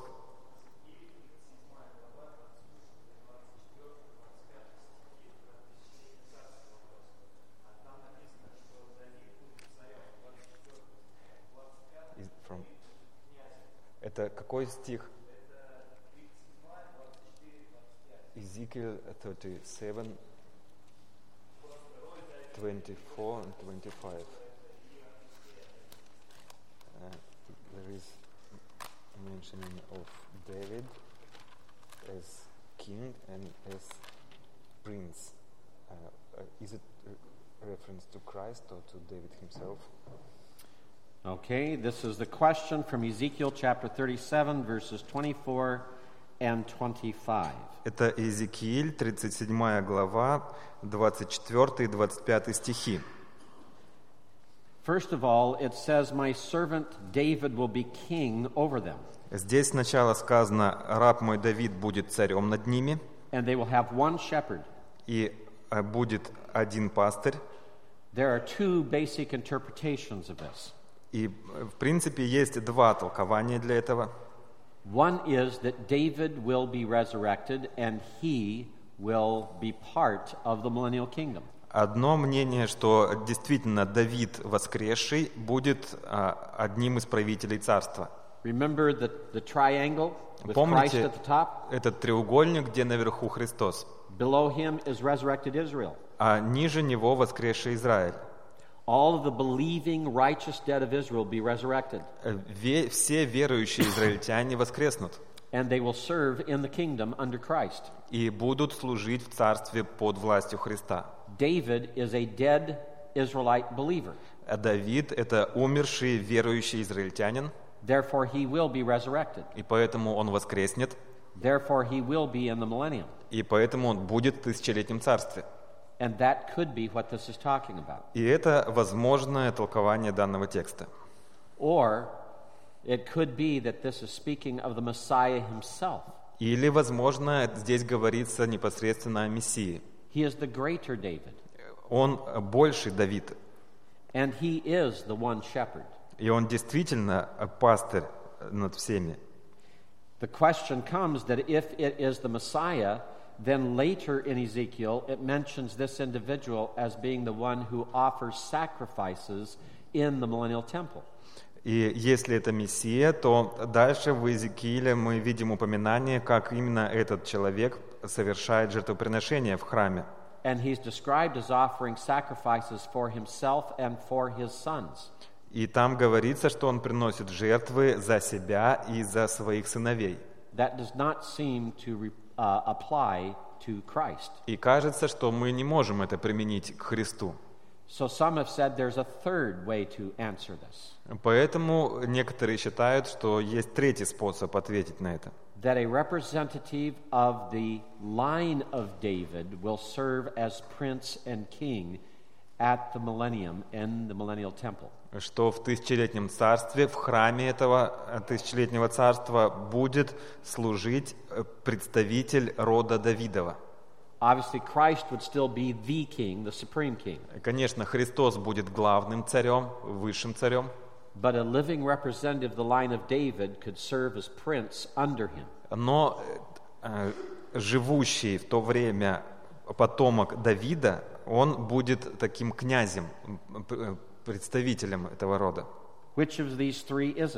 Это какой стих? Ezekiel thirty-seven, twenty-four and twenty-five. Uh, there is mentioning of David as king and as prince. Uh, uh, is it a reference to Christ or to David himself? Okay, this is the question from Ezekiel chapter thirty-seven, verses twenty-four and twenty-five. Это Иезекииль, тридцать седьмая глава, двадцать четвёртый и двадцать пятый стихи. First of all, it says, "My servant David will be king over them." Здесь сначала сказано: «Раб мой Давид будет царем над ними, And they will have one shepherd. и э, будет один пастырь». There are two basic interpretations of this. И, в принципе, есть два толкования для этого. One is that David will be resurrected and he will be part of the millennial kingdom. Одно мнение, что действительно Давид воскресший будет а, одним из правителей царства. Remember the, the triangle with Christ Помните at the top? этот треугольник, где наверху Христос, Below him is resurrected Israel. а ниже него воскресший Израиль. All of the believing righteous dead of Israel be resurrected, Ве- все верующие израильтяне воскреснут and they will serve in the kingdom under Christ. и будут служить в царстве под властью Христа. David is a dead Israelite believer. А Давид — это умерший верующий израильтянин, Therefore, he will be resurrected. и поэтому он воскреснет, Therefore, he will be in the millennium. и поэтому он будет в тысячелетнем царстве. And that could be what this is talking about. И это возможное толкование данного текста. Or it could be that this is speaking of the Messiah himself. Или, возможно, здесь говорится непосредственно о Мессии. He is the greater David, Он больший Давид, and he is the one shepherd. и он действительно пастырь над всеми. The question comes that if it is the Messiah, then later in Ezekiel, it mentions this individual as being the one who offers sacrifices in the millennial temple. И если это Мессия, то дальше в Иезекииле мы видим упоминание, как именно этот человек совершает жертвоприношение в храме. And he's described as offering sacrifices for himself and for his sons. И там говорится, что он приносит жертвы за себя и за своих сыновей. That does not seem to uh, apply to Christ. И кажется, что мы не можем это применить к Христу. So some have said there's a third way to answer this. Поэтому некоторые считают, что есть третий способ ответить на это. That a representative of the line of David will serve as prince and king at the millennium in the millennial temple. Что в тысячелетнем царстве, в храме этого тысячелетнего царства будет служить представитель рода Давидова. Obviously, Christ would still be the king, the supreme king. Конечно, Христос будет главным царем, высшим царем. But a living representative of the line of David could serve as prince under him. Но э, живущий в то время потомок Давида, он будет таким князем, представителем этого рода. Which of these three is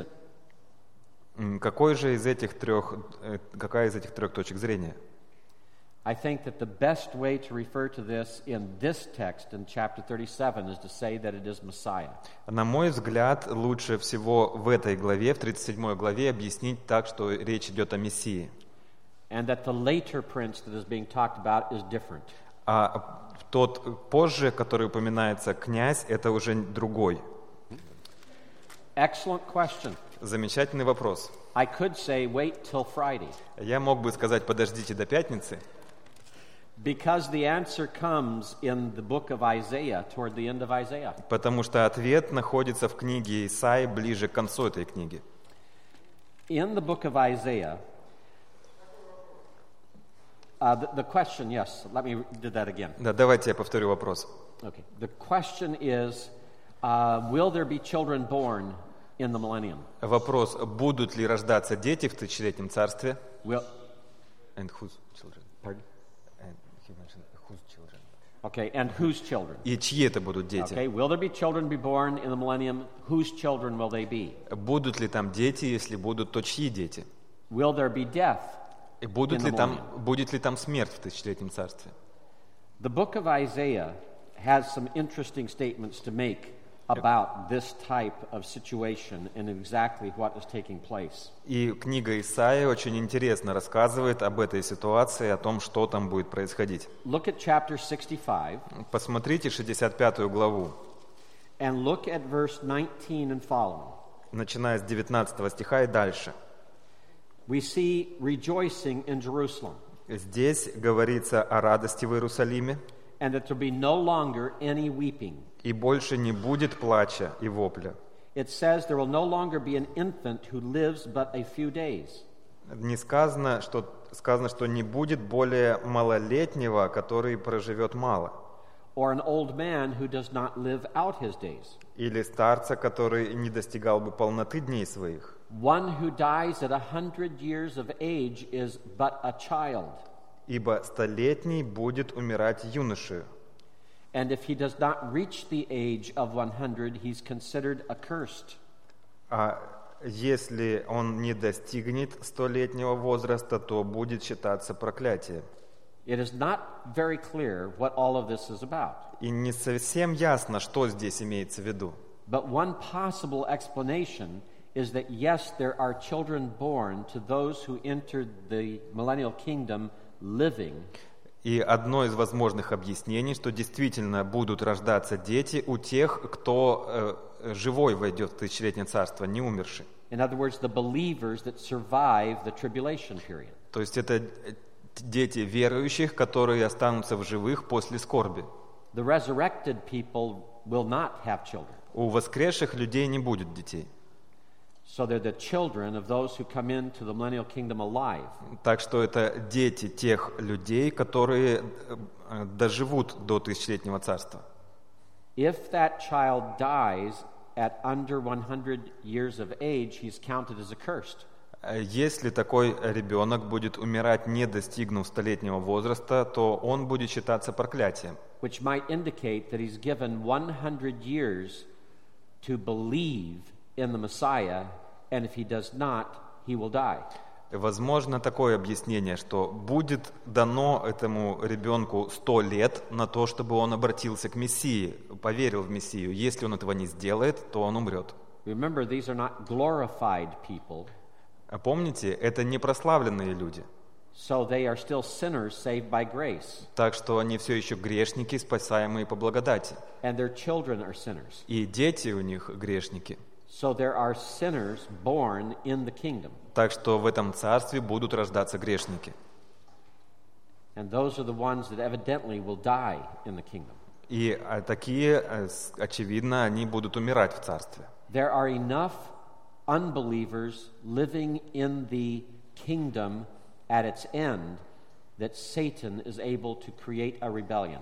it? Какой же из этих трех, какая из этих трех точек зрения? I think that the best way to refer to this in this text in chapter thirty-seven is to say that it is Messiah. На мой взгляд, лучше всего в этой главе, в тридцать седьмой главе, объяснить так, что речь идет о Мессии. And that the later prince that is being talked about is different. А тот позже, который упоминается князь, это уже другой. Excellent question. Замечательный вопрос. I could say wait till Friday. Я мог бы сказать, подождите до пятницы. Because the answer comes in the book of Isaiah, toward the end of Isaiah. Потому что ответ находится в книге Исаии, ближе к концу этой книги. In the book of Isaiah, uh, the, the question, yes, let me do that again. Да, давайте я повторю вопрос. Okay. The question is, uh, will there be children born in the millennium? Вопрос, будут ли рождаться дети в тысячелетнем царстве? Will, And whose children? pardon? And he mentioned whose children? Okay, and whose children? И чьи это будут дети? Okay, will there be children be born in the millennium? Whose children will they be? Будут ли там дети, если будут, то чьи дети? Will there be death? И будут In ли the там, millennium. будет ли там смерть в тысячелетнем царстве? The book of Isaiah has some interesting statements to make about this type of situation and exactly what is taking place. И книга Исаии очень интересно рассказывает об этой ситуации, о том, что там будет происходить. Look at chapter sixty-five Посмотрите шестьдесят пятую главу, and look at verse nineteen and following. начиная с девятнадцатого стиха и дальше. We see rejoicing in Jerusalem, Здесь говорится о радости в Иерусалиме, and that there be no longer any weeping. и больше не будет плача и вопля. It says there will no longer be an infant who lives but a few days. Не сказано, что, сказано, что не будет более малолетнего, который проживет мало, Or an old man who does not live out his days. или старца, который не достигал бы полноты дней своих. One who dies at a hundred years of age is but a child. Ибо столетний будет умирать юношею, And if he does not reach the age of one hundred, he's considered accursed. а если он не достигнет столетнего возраста, то будет считаться проклятием. It is not very clear what all of this is about. И не совсем ясно, что здесь имеется в виду. But one possible explanation is that yes, there are children born to those who entered the millennial kingdom living. И одно из возможных объяснений, что действительно будут рождаться дети у тех, кто э, живой войдет в тысячелетнее царство, не умерший. In other words, the believers that survive the tribulation period. То есть это дети верующих, которые останутся в живых после скорби. The resurrected people will not have children. У воскресших людей не будет детей. So they're the children of those who come into the millennial kingdom alive. Так что это дети тех людей, которые э, доживут до тысячелетнего царства. If that child dies at under one hundred years of age, he's counted as accursed. Если такой ребенок будет умирать, не достигнув столетнего возраста, то он будет считаться проклятием. Which might indicate that he's given one hundred years to believe in the Messiah, and if he does not, he will die. Возможно такое объяснение, что будет дано этому ребенку сто лет на то, чтобы он обратился к Мессии, поверил в Мессию. Если он этого не сделает, то он умрет. Remember, these are not glorified people. Помните, это не прославленные люди. So they are still sinners saved by grace. Так что они все еще грешники, спасаемые по благодати. And their children are sinners. И дети у них грешники. So there are sinners born in the kingdom. Так что в этом царстве будут рождаться грешники. And those are the ones that evidently will die in the kingdom. И такие, очевидно, они будут умирать в царстве. There are enough unbelievers living in the kingdom at its end that Satan is able to create a rebellion.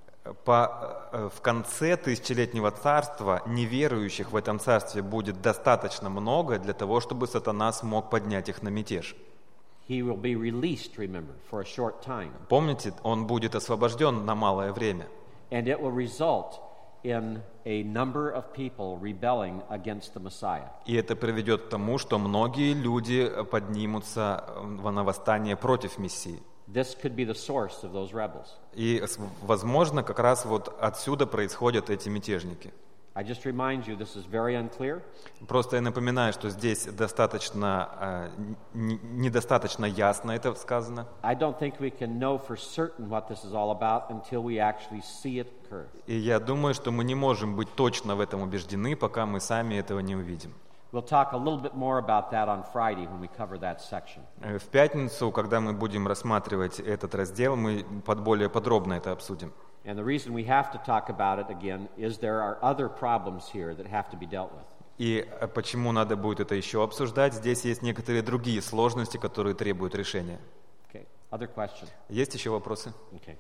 По, в конце тысячелетнего царства неверующих в этом царстве будет достаточно много для того, чтобы сатана смог поднять их на мятеж. He will be released, remember, for a short time. Помните, он будет освобожден на малое время. And it will result in a number of people rebelling against the Messiah. И это приведет к тому, что многие люди поднимутся на восстание против Мессии. This could be the source of those rebels. И, возможно, как раз вот отсюда происходят эти мятежники. I just remind you, this is very unclear. Просто я напоминаю, что здесь достаточно, э, недостаточно ясно это сказано. I don't think we can know for certain what this is all about until we actually see it occur. И я думаю, что мы не можем быть точно в этом убеждены, пока мы сами этого не увидим. We'll talk a little bit more about that on Friday when we cover that section. В пятницу, когда мы будем рассматривать этот раздел, мы под более подробно это обсудим. And the reason we have to talk about it again is there are other problems here that have to be dealt with. И почему надо будет это еще обсуждать? Здесь есть некоторые другие сложности, которые требуют решения. Okay. Other question? Есть еще вопросы? Okay.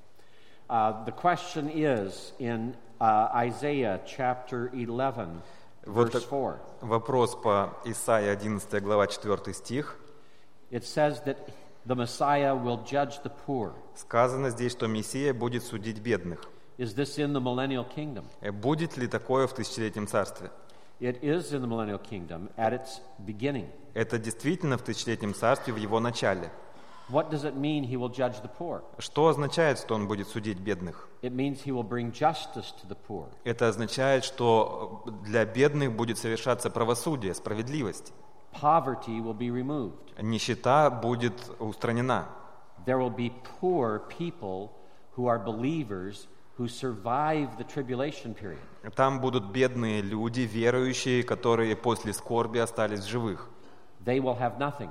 Uh, the question is in uh, Isaiah chapter eleven, Вот verse four. Вопрос по Исаии одиннадцатая глава четвёртый стих. It says that the Messiah will judge the poor. Сказано здесь, что Мессия будет судить бедных. Is this in the millennial kingdom? Будет ли такое в тысячелетнем царстве? It is in the millennial kingdom at its beginning. Это действительно в тысячелетнем царстве в его начале. What does it mean he will judge the poor? Что означает, что он будет судить бедных? It means he will bring justice to the poor. Это означает, что для бедных будет совершаться правосудие, справедливость. Poverty will be removed. Нищета будет устранена. There will be poor people who are believers who survive the tribulation period. Там будут бедные люди, верующие, которые после скорби остались в живых, They will have nothing,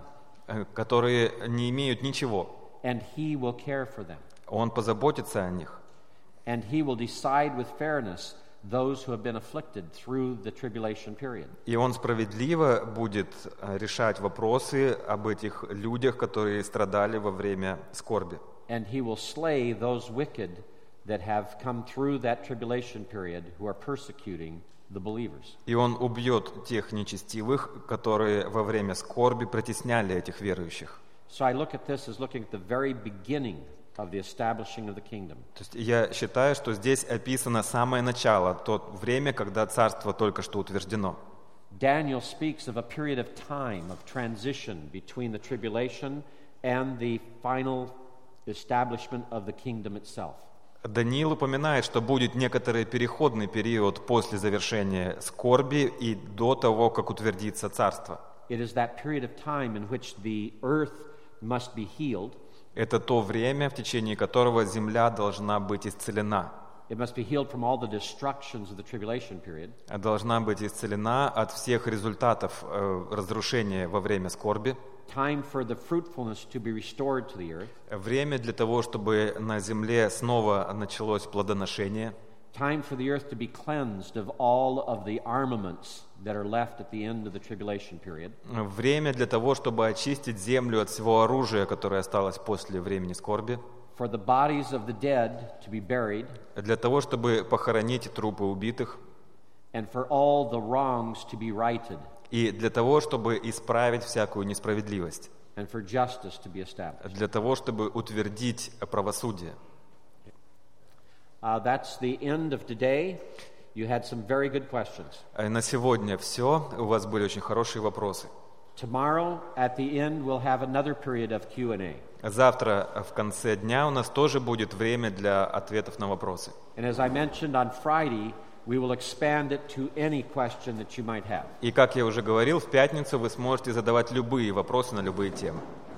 которые не имеют ничего. and he will care for them. Он позаботится о них. And he will decide with fairness those who have been afflicted through the tribulation period. И он справедливо будет решать вопросы об этих людях, которые страдали во время скорби. And he will slay those wicked that have come through that tribulation period who are persecuting the believers. И он убьет тех нечестивых, которые во время скорби притесняли этих верующих. So I look at this as looking at the very beginning of the establishing of the kingdom. То есть я считаю, что здесь описано самое начало, то время, когда царство только что утверждено. Daniel speaks of a period of time of transition between the tribulation and the final establishment of the kingdom itself. Даниил упоминает, что будет некоторый переходный период после завершения скорби и до того, как утвердится царство. It is that period of time in which the earth must be healed. Это то время, в течение которого земля должна быть исцелена. It must be healed from all the destructions of the tribulation period. Должна быть исцелена от всех результатов э, разрушения во время скорби. Time for the fruitfulness to be restored to the earth. Время для того, чтобы на земле снова началось плодоношение. Time for the earth to be cleansed of all of the armaments that are left at the end of the tribulation period. Время для того, чтобы очистить землю от всего оружия, которое осталось после времени скорби. For the bodies of the dead to be buried. Для того, чтобы похоронить трупы убитых. And for all the wrongs to be righted. и для того, чтобы исправить всякую несправедливость, and for justice to be established. для того, чтобы утвердить правосудие. Uh, that's the end of today. You had some very good questions. На сегодня все. У вас были очень хорошие вопросы. Tomorrow, at the end, we'll have another period of Q and A. Завтра в конце дня у нас тоже будет время для ответов на вопросы. And as I mentioned on Friday, we will expand it to any question that you might have. И как я уже говорил, в пятницу вы сможете задавать любые вопросы на любые темы.